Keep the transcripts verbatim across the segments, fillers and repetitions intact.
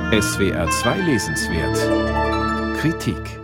S W R zwei Lesenswert Kritik.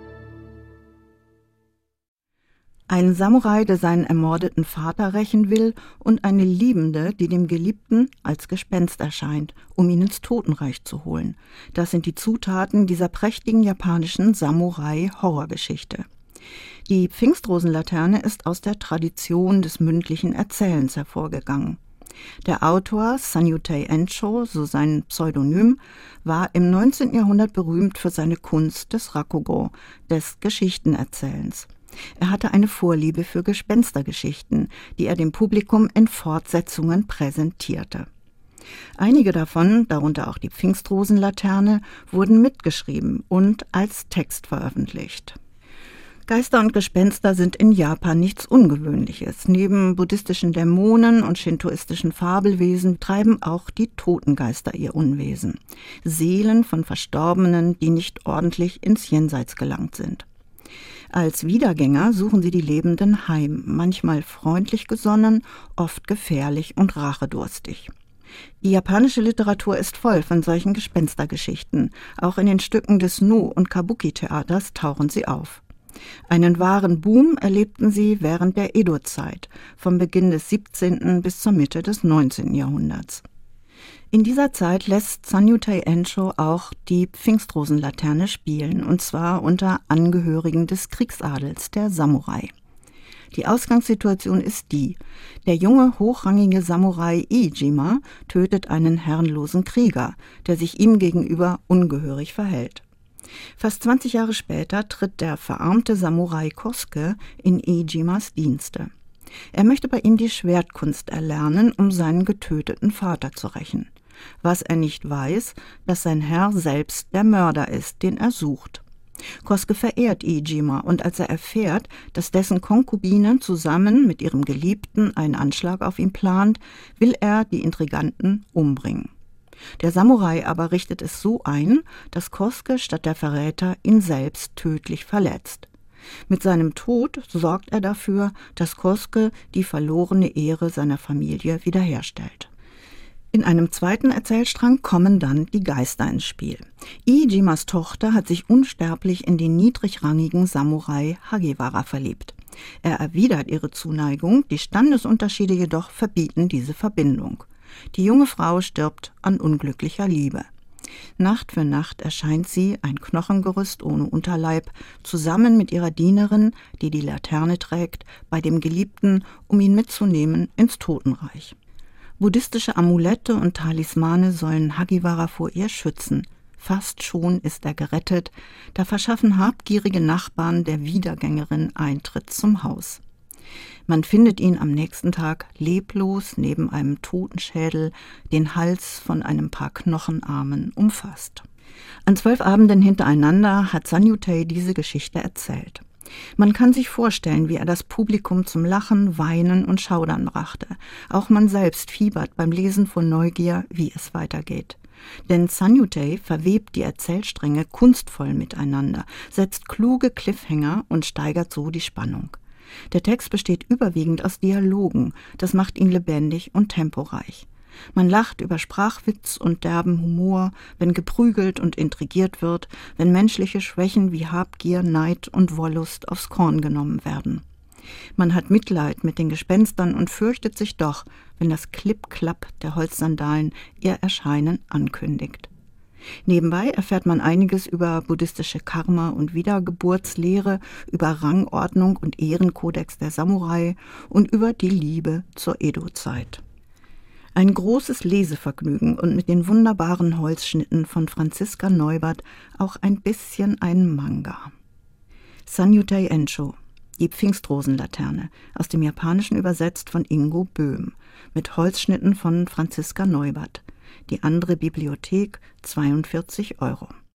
Ein Samurai, der seinen ermordeten Vater rächen will, und eine Liebende, die dem Geliebten als Gespenst erscheint, um ihn ins Totenreich zu holen. Das sind die Zutaten dieser prächtigen japanischen Samurai-Horrorgeschichte. Die Pfingstrosenlaterne ist aus der Tradition des mündlichen Erzählens hervorgegangen. Der Autor Sanyutei Ensho, so sein Pseudonym, war im neunzehnten Jahrhundert berühmt für seine Kunst des Rakugo, des Geschichtenerzählens. Er hatte eine Vorliebe für Gespenstergeschichten, die er dem Publikum in Fortsetzungen präsentierte. Einige davon, darunter auch die Pfingstrosenlaterne, wurden mitgeschrieben und als Text veröffentlicht. Geister und Gespenster sind in Japan nichts Ungewöhnliches. Neben buddhistischen Dämonen und shintoistischen Fabelwesen treiben auch die Totengeister ihr Unwesen. Seelen von Verstorbenen, die nicht ordentlich ins Jenseits gelangt sind. Als Wiedergänger suchen sie die Lebenden heim, manchmal freundlich gesonnen, oft gefährlich und rachedurstig. Die japanische Literatur ist voll von solchen Gespenstergeschichten. Auch in den Stücken des No- und Kabuki-Theaters tauchen sie auf. Einen wahren Boom erlebten sie während der Edo-Zeit, vom Beginn des siebzehnten bis zur Mitte des neunzehnten Jahrhunderts. In dieser Zeit lässt Sanyutei Ensho auch die Pfingstrosenlaterne spielen, und zwar unter Angehörigen des Kriegsadels, der Samurai. Die Ausgangssituation ist die: Der junge, hochrangige Samurai Iijima tötet einen herrenlosen Krieger, der sich ihm gegenüber ungehörig verhält. Fast zwanzig Jahre später tritt der verarmte Samurai Kosuke in Iijimas Dienste. Er möchte bei ihm die Schwertkunst erlernen, um seinen getöteten Vater zu rächen. Was er nicht weiß, dass sein Herr selbst der Mörder ist, den er sucht. Kosuke verehrt Iijima, und als er erfährt, dass dessen Konkubine zusammen mit ihrem Geliebten einen Anschlag auf ihn plant, will er die Intriganten umbringen. Der Samurai aber richtet es so ein, dass Kosuke statt der Verräter ihn selbst tödlich verletzt. Mit seinem Tod sorgt er dafür, dass Kosuke die verlorene Ehre seiner Familie wiederherstellt. In einem zweiten Erzählstrang kommen dann die Geister ins Spiel. Iijimas Tochter hat sich unsterblich in den niedrigrangigen Samurai Hagiwara verliebt. Er erwidert ihre Zuneigung, die Standesunterschiede jedoch verbieten diese Verbindung. Die junge Frau stirbt an unglücklicher Liebe. Nacht für Nacht erscheint sie, ein Knochengerüst ohne Unterleib, zusammen mit ihrer Dienerin, die die Laterne trägt, bei dem Geliebten, um ihn mitzunehmen ins Totenreich. Buddhistische Amulette und Talismane sollen Hagiwara vor ihr schützen. Fast schon ist er gerettet, da verschaffen habgierige Nachbarn der Wiedergängerin Eintritt zum Haus. Man findet ihn am nächsten Tag leblos neben einem Totenschädel, den Hals von einem paar Knochenarmen umfasst. An zwölf Abenden hintereinander hat Sanyutei diese Geschichte erzählt. Man kann sich vorstellen, wie er das Publikum zum Lachen, Weinen und Schaudern brachte. Auch man selbst fiebert beim Lesen vor Neugier, wie es weitergeht. Denn Sanyutei verwebt die Erzählstränge kunstvoll miteinander, setzt kluge Cliffhanger und steigert so die Spannung. Der Text besteht überwiegend aus Dialogen, das macht ihn lebendig und temporeich. Man lacht über Sprachwitz und derben Humor, wenn geprügelt und intrigiert wird, wenn menschliche Schwächen wie Habgier, Neid und Wollust aufs Korn genommen werden. Man hat Mitleid mit den Gespenstern und fürchtet sich doch, wenn das Klipp-Klapp der Holzsandalen ihr Erscheinen ankündigt. Nebenbei erfährt man einiges über buddhistische Karma- und Wiedergeburtslehre, über Rangordnung und Ehrenkodex der Samurai und über die Liebe zur Edo-Zeit. Ein großes Lesevergnügen und mit den wunderbaren Holzschnitten von Franziska Neubert auch ein bisschen ein Manga. Sanyutei Ensho, die Pfingstrosenlaterne, aus dem Japanischen übersetzt von Ingo Böhm, mit Holzschnitten von Franziska Neubert. Die andere Bibliothek, zweiundvierzig Euro.